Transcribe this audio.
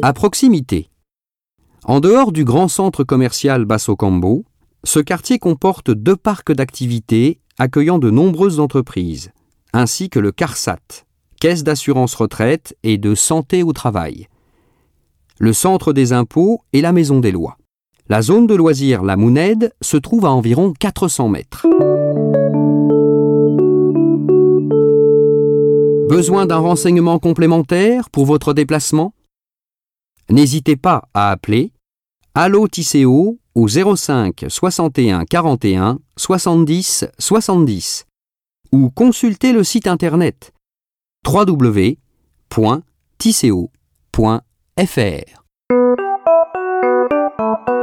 À proximité. En dehors du grand centre commercial Basso Cambo, ce quartier comporte 2 parcs d'activités accueillant de nombreuses entreprises, ainsi que le CARSAT, Caisse d'assurance retraite et de santé au travail, le centre des impôts et la maison des lois. La zone de loisirs La Mouned se trouve à environ 400 mètres. Besoin d'un renseignement complémentaire pour votre déplacement? N'hésitez pas à appeler Allo Tisséo au 05 61 41 70 70 ou consulter le site internet www.tisséo.fr.